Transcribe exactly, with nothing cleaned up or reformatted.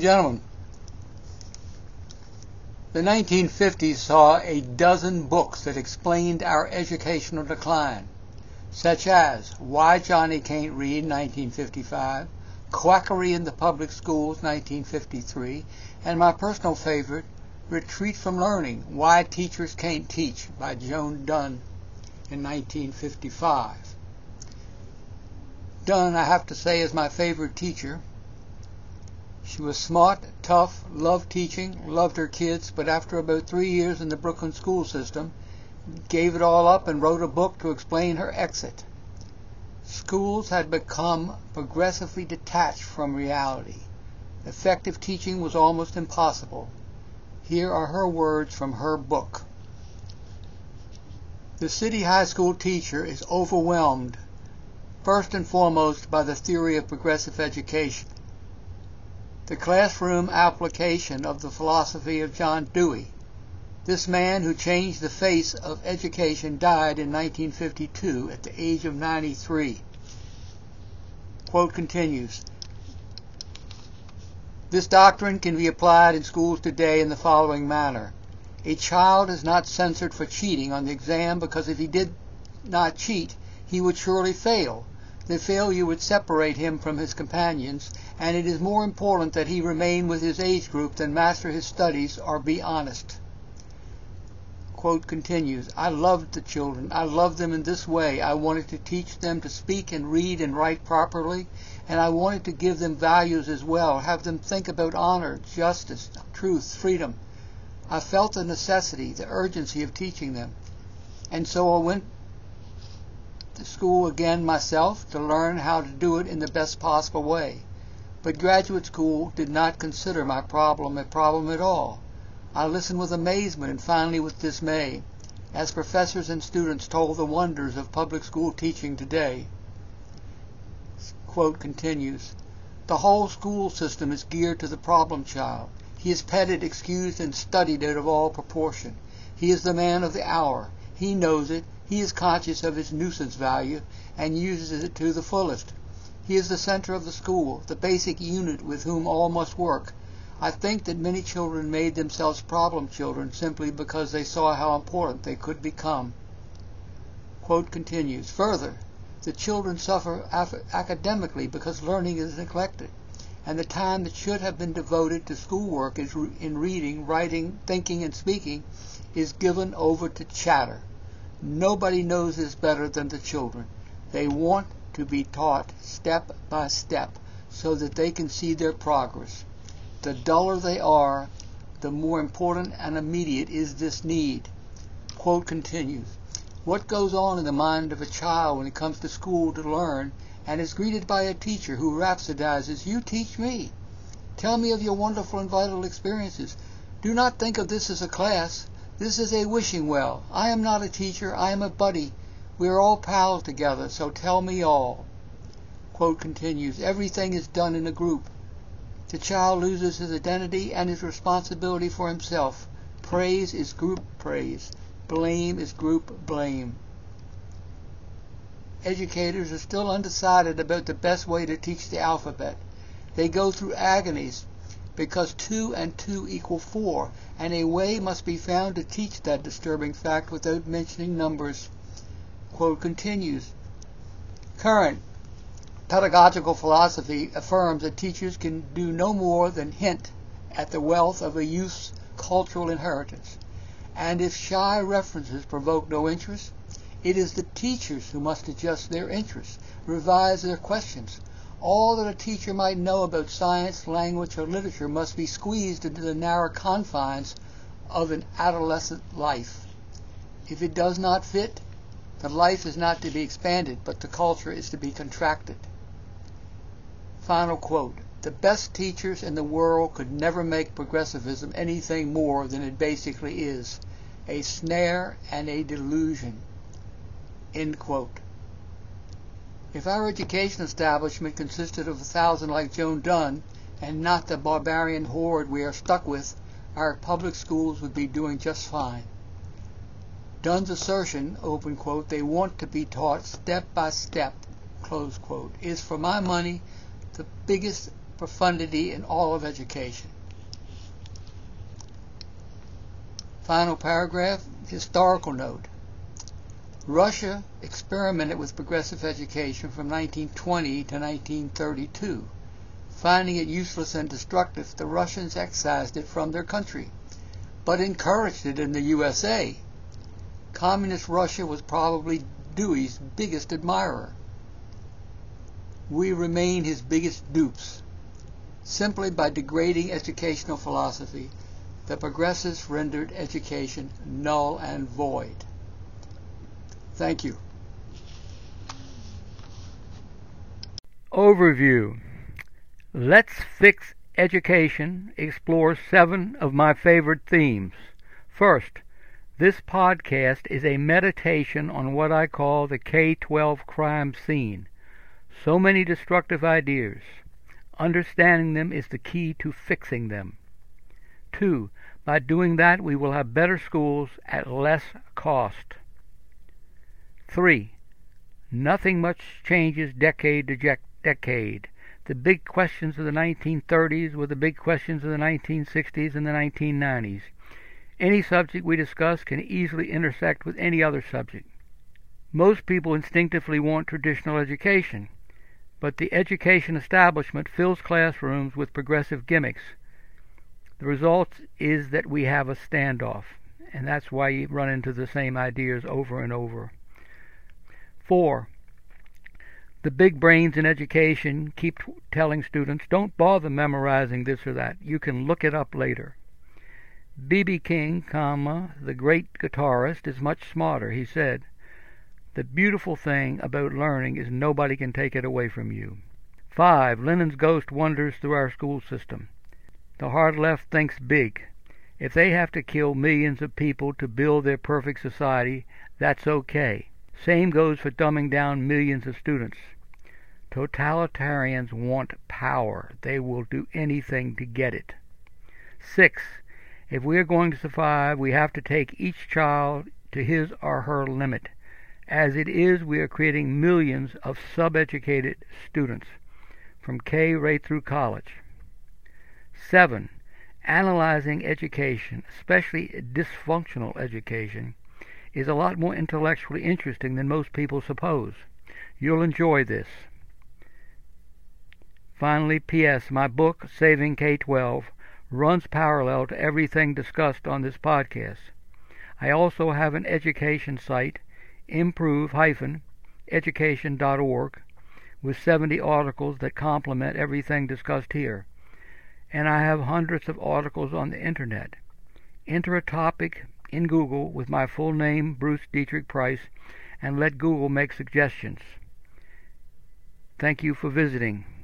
gentlemen, the nineteen fifties saw a dozen books that explained our educational decline, such as Why Johnny Can't Read, nineteen fifty-five, Quackery in the Public Schools, nineteen fifty-three, and my personal favorite, Retreat from Learning, Why Teachers Can't Teach, by Joan Dunn in nineteen fifty-five. Dunn, I have to say, is my favorite teacher. She was smart, tough, loved teaching, loved her kids, but after about three years in the Brooklyn school system, gave it all up and wrote a book to explain her exit. Schools had become progressively detached from reality. Effective teaching was almost impossible. Here are her words from her book. The city high school teacher is overwhelmed, first and foremost, by the theory of progressive education, the classroom application of the philosophy of John Dewey. This man, who changed the face of education, died in nineteen fifty-two at the age of ninety-three. Quote continues, "This doctrine can be applied in schools today in the following manner. A child is not censored for cheating on the exam because if he did not cheat, he would surely fail. The failure would separate him from his companions, and it is more important that he remain with his age group than master his studies or be honest." Quote continues, "I loved the children. I loved them in this way. I wanted to teach them to speak and read and write properly, and I wanted to give them values as well, have them think about honor, justice, truth, freedom. I felt the necessity, the urgency of teaching them. And so I went to school again myself to learn how to do it in the best possible way. But graduate school did not consider my problem a problem at all. I listened with amazement and finally with dismay, as professors and students told the wonders of public school teaching today." Quote continues, "The whole school system is geared to the problem child. He is petted, excused, and studied out of all proportion. He is the man of the hour. He knows it. He is conscious of its nuisance value and uses it to the fullest. He is the center of the school, the basic unit with whom all must work. I think that many children made themselves problem children simply because they saw how important they could become." Quote continues, "Further, the children suffer academically because learning is neglected, and the time that should have been devoted to schoolwork is re- in reading, writing, thinking, and speaking is given over to chatter. Nobody knows this better than the children. They want to be taught step by step so that they can see their progress. The duller they are, the more important and immediate is this need." Quote continues, "What goes on in the mind of a child when he comes to school to learn and is greeted by a teacher who rhapsodizes, 'You teach me. Tell me of your wonderful and vital experiences. Do not think of this as a class. This is a wishing well. I am not a teacher. I am a buddy. We are all pals together, so tell me all." Quote continues, "Everything is done in a group. The child loses his identity and his responsibility for himself. Praise is group praise. Blame is group blame." Educators are still undecided about the best way to teach the alphabet. They go through agonies because two and two equal four, and a way must be found to teach that disturbing fact without mentioning numbers. Quote continues, "Current pedagogical philosophy affirms that teachers can do no more than hint at the wealth of a youth's cultural inheritance, and if shy references provoke no interest, it is the teachers who must adjust their interests, revise their questions. All that a teacher might know about science, language, or literature must be squeezed into the narrow confines of an adolescent life. If it does not fit, the life is not to be expanded, but the culture is to be contracted." Final quote, "The best teachers in the world could never make progressivism anything more than it basically is, a snare and a delusion." End quote. If our education establishment consisted of a thousand like Joan Dunn, and not the barbarian horde we are stuck with, our public schools would be doing just fine. Dunn's assertion, open quote, "they want to be taught step by step," close quote, is for my money the biggest profundity in all of education. Final paragraph, historical note. Russia experimented with progressive education from nineteen twenty to nineteen thirty-two. Finding it useless and destructive, the Russians excised it from their country, but encouraged it in the U S A. Communist Russia was probably Dewey's biggest admirer. We remain his biggest dupes. Simply by degrading educational philosophy, the progressives rendered education null and void. Thank you. Overview. Let's Fix Education explores seven of my favorite themes. First, this podcast is a meditation on what I call the K twelve crime scene. So many destructive ideas. Understanding them is the key to fixing them. Two, by doing that we will have better schools at less cost. Three, nothing much changes decade to decade. The big questions of the nineteen thirties were the big questions of the nineteen sixties and the nineteen nineties. Any subject we discuss can easily intersect with any other subject. Most people instinctively want traditional education, but the education establishment fills classrooms with progressive gimmicks. The result is that we have a standoff, and that's why you run into the same ideas over and over. Four, the big brains in education keep telling students, don't bother memorizing this or that. You can look it up later. B B King, comma, the great guitarist, is much smarter. He said, the beautiful thing about learning is nobody can take it away from you. Five, Lenin's ghost wanders through our school system. The hard left thinks big. If they have to kill millions of people to build their perfect society, that's okay. Same goes for dumbing down millions of students. Totalitarians want power. They will do anything to get it. Six, if we are going to survive, we have to take each child to his or her limit. As it is, we are creating millions of sub-educated students, from K right through college. Seven, analyzing education, especially dysfunctional education, is a lot more intellectually interesting than most people suppose. You'll enjoy this. Finally, P S My book, Saving K twelve, runs parallel to everything discussed on this podcast. I also have an education site, improve dash education dot org, with seventy articles that complement everything discussed here. And I have hundreds of articles on the internet. Enter a topic in Google with my full name, Bruce Dietrich Price, and let Google make suggestions. Thank you for visiting.